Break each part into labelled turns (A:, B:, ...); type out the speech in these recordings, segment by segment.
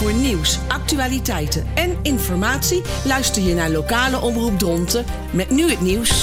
A: Voor nieuws, actualiteiten en informatie luister je naar lokale omroep Dronten met nu het nieuws.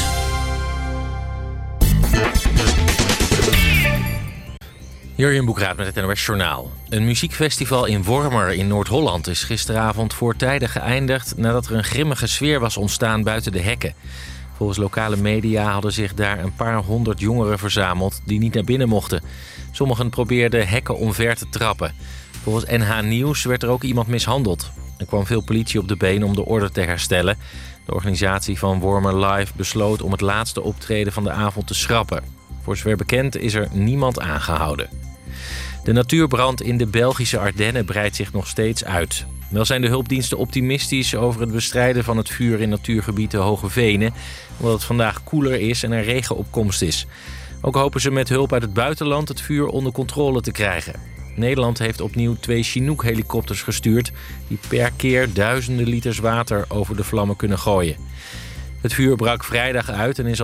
B: Jurjen Boekraat met het NOS Journaal. Een muziekfestival in Wormer in Noord-Holland is gisteravond voortijdig geëindigd nadat er een grimmige sfeer was ontstaan buiten de hekken. Volgens lokale media hadden zich daar een paar honderd jongeren verzameld die niet naar binnen mochten. Sommigen probeerden hekken omver te trappen. Volgens NH Nieuws werd er ook iemand mishandeld. Er kwam veel politie op de been om de orde te herstellen. De organisatie van Wormer Live besloot om het laatste optreden van de avond te schrappen. Voor zover bekend is er niemand aangehouden. De natuurbrand in de Belgische Ardennen breidt zich nog steeds uit. Wel zijn de hulpdiensten optimistisch over het bestrijden van het vuur in natuurgebied de Hoge Venen, omdat het vandaag koeler is en er regenopkomst is. Ook hopen ze met hulp uit het buitenland het vuur onder controle te krijgen. Nederland heeft opnieuw 2 Chinook-helikopters gestuurd die per keer duizenden liters water over de vlammen kunnen gooien. Het vuur brak vrijdag uit en er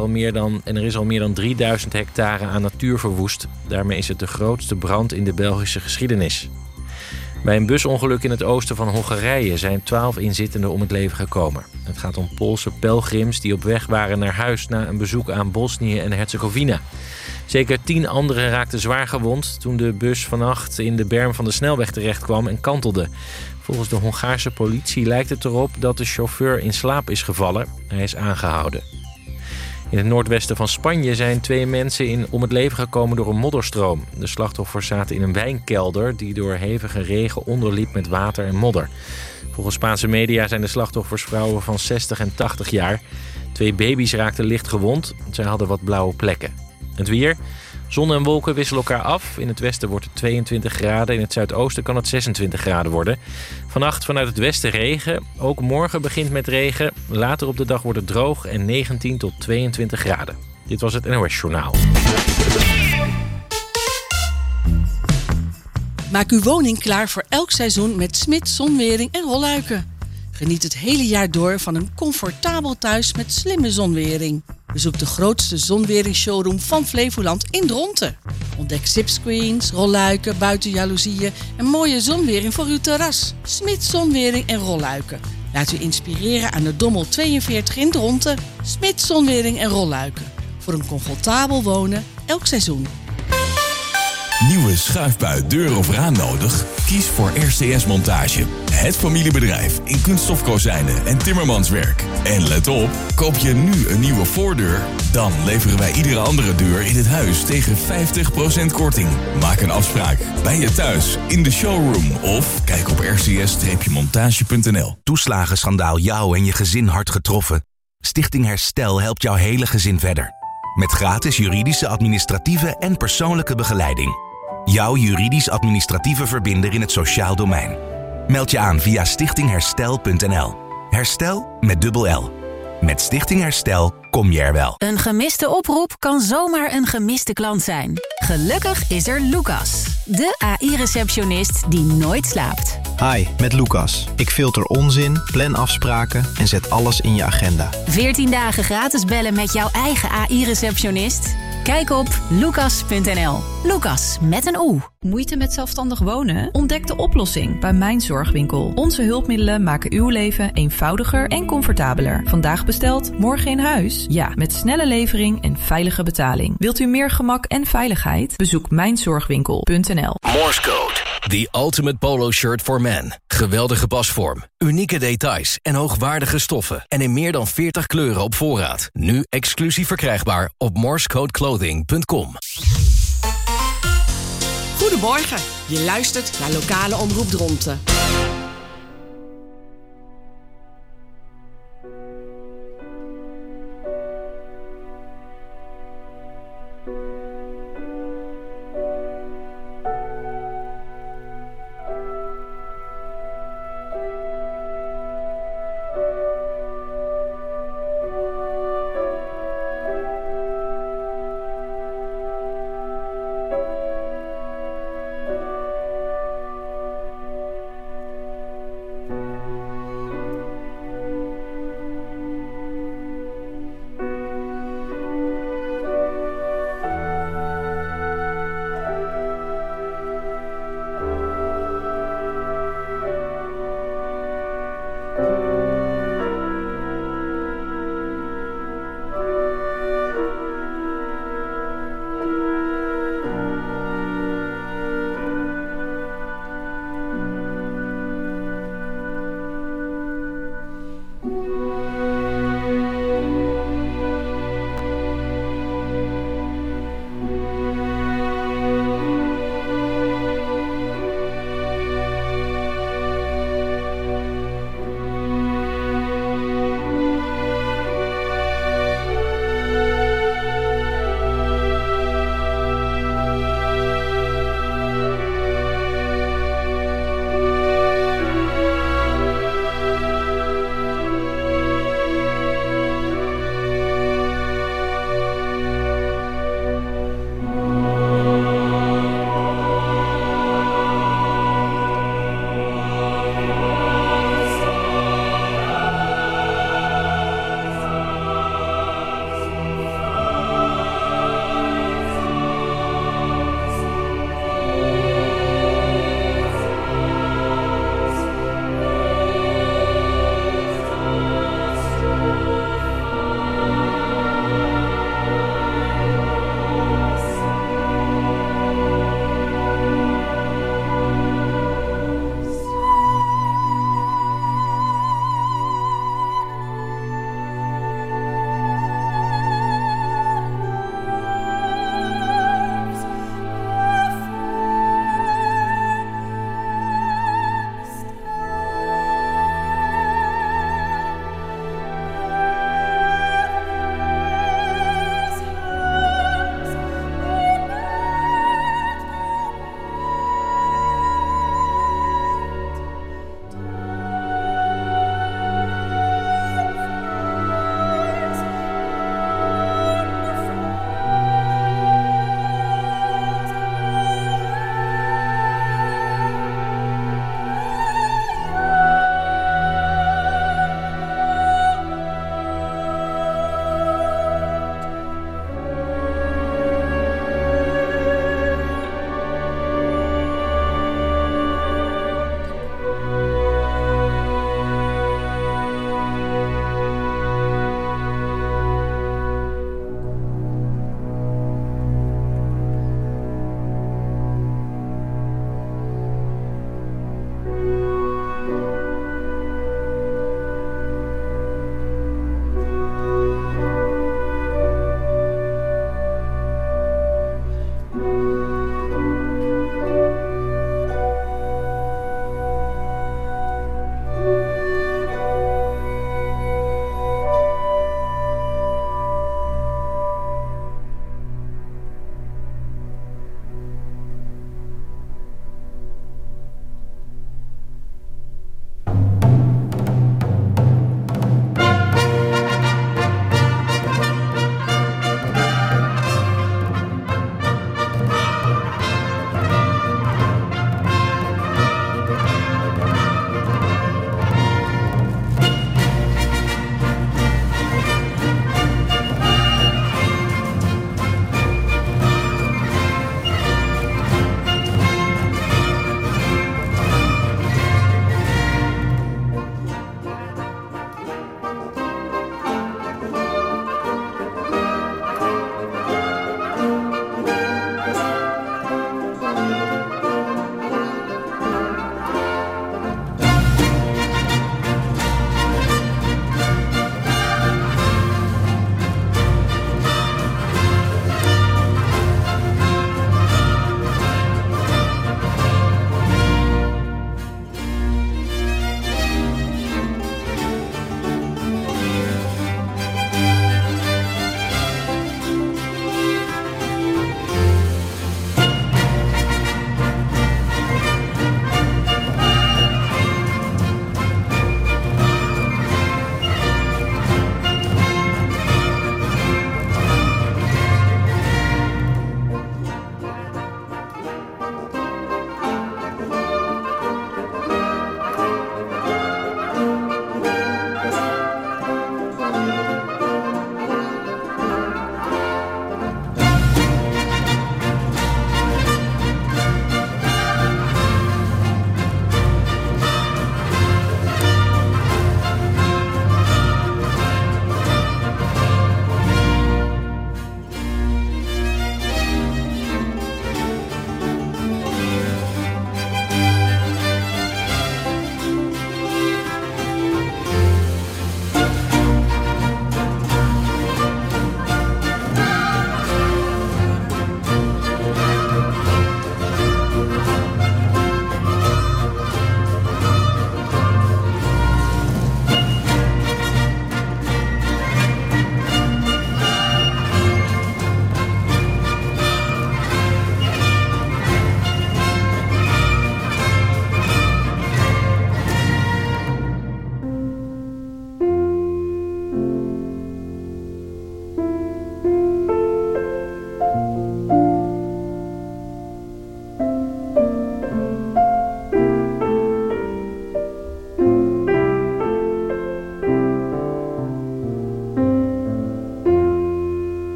B: is al meer dan 3000 hectare aan natuur verwoest. Daarmee is het de grootste brand in de Belgische geschiedenis. Bij een busongeluk in het oosten van Hongarije zijn 12 inzittenden om het leven gekomen. Het gaat om Poolse pelgrims die op weg waren naar huis na een bezoek aan Bosnië en Herzegovina. Zeker 10 anderen raakten zwaar gewond toen de bus vannacht in de berm van de snelweg terechtkwam en kantelde. Volgens de Hongaarse politie lijkt het erop dat de chauffeur in slaap is gevallen. Hij is aangehouden. In het noordwesten van Spanje zijn 2 mensen om het leven gekomen door een modderstroom. De slachtoffers zaten in een wijnkelder die door hevige regen onderliep met water en modder. Volgens Spaanse media zijn de slachtoffers vrouwen van 60 en 80 jaar. 2 baby's raakten licht gewond. Zij hadden wat blauwe plekken. Het weer. Zon en wolken wisselen elkaar af. In het westen wordt het 22 graden. In het zuidoosten kan het 26 graden worden. Vannacht vanuit het westen regen. Ook morgen begint met regen. Later op de dag wordt het droog en 19 tot 22 graden. Dit was het NOS Journaal.
A: Maak uw woning klaar voor elk seizoen met Smits Zonwering en Rolluiken. Geniet het hele jaar door van een comfortabel thuis met slimme zonwering. Bezoek de grootste zonweringsshowroom van Flevoland in Dronten. Ontdek zipscreens, rolluiken, buitenjaloezieën en mooie zonwering voor uw terras. Smits Zonwering en Rolluiken. Laat u inspireren aan de Dommel 42 in Dronten. Smits Zonwering en Rolluiken. Voor een comfortabel wonen elk seizoen.
C: Nieuwe schuifbui, deur of raam nodig? Kies voor RCS Montage. Het familiebedrijf in kunststofkozijnen en timmermanswerk. En let op, koop je nu een nieuwe voordeur, dan leveren wij iedere andere deur in het huis tegen 50% korting. Maak een afspraak bij je thuis, in de showroom of kijk op rcs-montage.nl.
D: Toeslagenschandaal jou en je gezin hard getroffen? Stichting Herstel helpt jouw hele gezin verder. Met gratis juridische, administratieve en persoonlijke begeleiding. Jouw juridisch-administratieve verbinder in het sociaal domein. Meld je aan via stichtingherstel.nl. Herstel met dubbel L. Met Stichting Herstel kom je er wel.
E: Een gemiste oproep kan zomaar een gemiste klant zijn. Gelukkig is er Lucas, de AI-receptionist die nooit slaapt.
F: Hi, met Lucas. Ik filter onzin, plan afspraken en zet alles in je agenda.
E: 14 dagen gratis bellen met jouw eigen AI-receptionist? Kijk op lucas.nl. Lucas met een O.
G: Moeite met zelfstandig wonen? Ontdek de oplossing bij Mijn Zorgwinkel. Onze hulpmiddelen maken uw leven eenvoudiger en comfortabeler. Vandaag besteld, morgen in huis? Ja, met snelle levering en veilige betaling. Wilt u meer gemak en veiligheid? Bezoek mijnzorgwinkel.nl.
H: Morse Code. The ultimate polo shirt for men. Geweldige pasvorm, unieke details en hoogwaardige stoffen. En in meer dan 40 kleuren op voorraad. Nu exclusief verkrijgbaar op morsecodeclothing.com.
A: Goedemorgen, je luistert naar lokale omroep Dronten.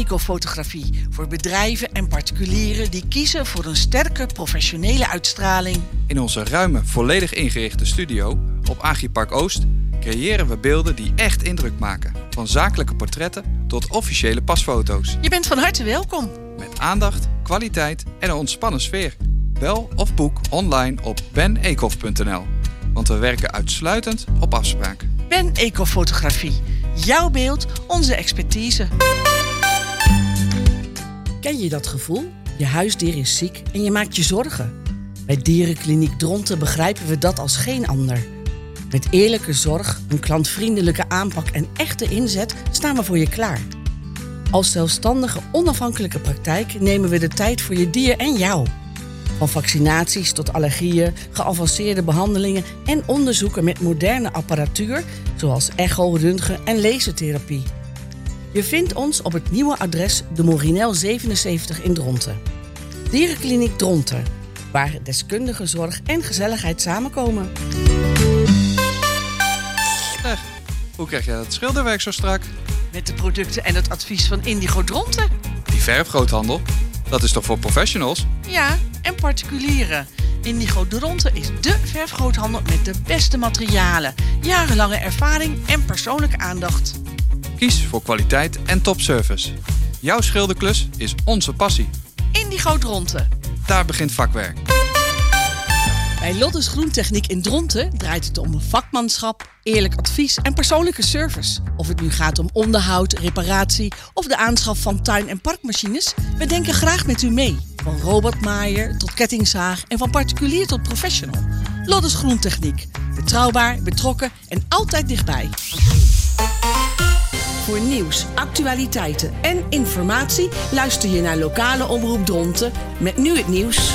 A: Ecofotografie voor bedrijven en particulieren die kiezen voor een sterke professionele uitstraling.
I: In onze ruime, volledig ingerichte studio op Agripark Oost creëren we beelden die echt indruk maken. Van zakelijke portretten tot officiële pasfoto's.
A: Je bent van harte welkom.
I: Met aandacht, kwaliteit en een ontspannen sfeer. Bel of boek online op benecof.nl. Want we werken uitsluitend op afspraak.
A: Ben Ecofotografie. Jouw beeld, onze expertise. Ken je dat gevoel? Je huisdier is ziek en je maakt je zorgen. Bij Dierenkliniek Dronten begrijpen we dat als geen ander. Met eerlijke zorg, een klantvriendelijke aanpak en echte inzet staan we voor je klaar. Als zelfstandige, onafhankelijke praktijk nemen we de tijd voor je dier en jou. Van vaccinaties tot allergieën, geavanceerde behandelingen en onderzoeken met moderne apparatuur zoals echo, röntgen en lasertherapie. Je vindt ons op het nieuwe adres de Morinel 77 in Dronten. Dierenkliniek Dronten, waar deskundige zorg en gezelligheid samenkomen.
I: Hoe krijg jij dat schilderwerk zo strak?
A: Met de producten en het advies van Indigo Dronten.
I: Die verfgroothandel, dat is toch voor professionals?
A: Ja, en particulieren. Indigo Dronten is dé verfgroothandel met de beste materialen, jarenlange ervaring en persoonlijke aandacht.
I: Kies voor kwaliteit en topservice. Jouw schilderklus is onze passie.
A: Indigo Dronten.
I: Daar begint vakwerk.
A: Bij Loddes Groentechniek in Dronten draait het om vakmanschap, eerlijk advies en persoonlijke service. Of het nu gaat om onderhoud, reparatie of de aanschaf van tuin- en parkmachines, we denken graag met u mee. Van robotmaaier tot kettingzaag en van particulier tot professional. Loddes Groentechniek. Betrouwbaar, betrokken en altijd dichtbij. Voor nieuws, actualiteiten en informatie luister je naar lokale omroep Dronten met nu het nieuws.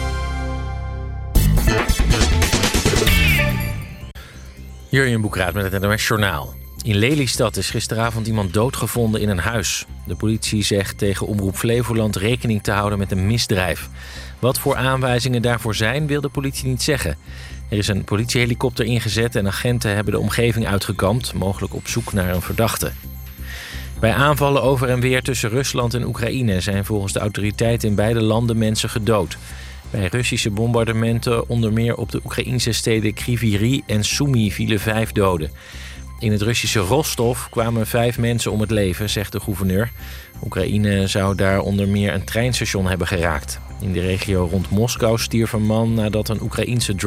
B: Jurjen Boekraat met het NOS Journaal. In Lelystad is gisteravond iemand doodgevonden in een huis. De politie zegt tegen Omroep Flevoland rekening te houden met een misdrijf. Wat voor aanwijzingen daarvoor zijn, wil de politie niet zeggen. Er is een politiehelikopter ingezet en agenten hebben de omgeving uitgekampt, mogelijk op zoek naar een verdachte. Bij aanvallen over en weer tussen Rusland en Oekraïne zijn volgens de autoriteiten in beide landen mensen gedood. Bij Russische bombardementen, onder meer op de Oekraïnse steden Kryvyi en Sumy, vielen 5 doden. In het Russische Rostov kwamen 5 mensen om het leven, zegt de gouverneur. Oekraïne zou daar onder meer een treinstation hebben geraakt. In de regio rond Moskou stierf een man nadat een Oekraïense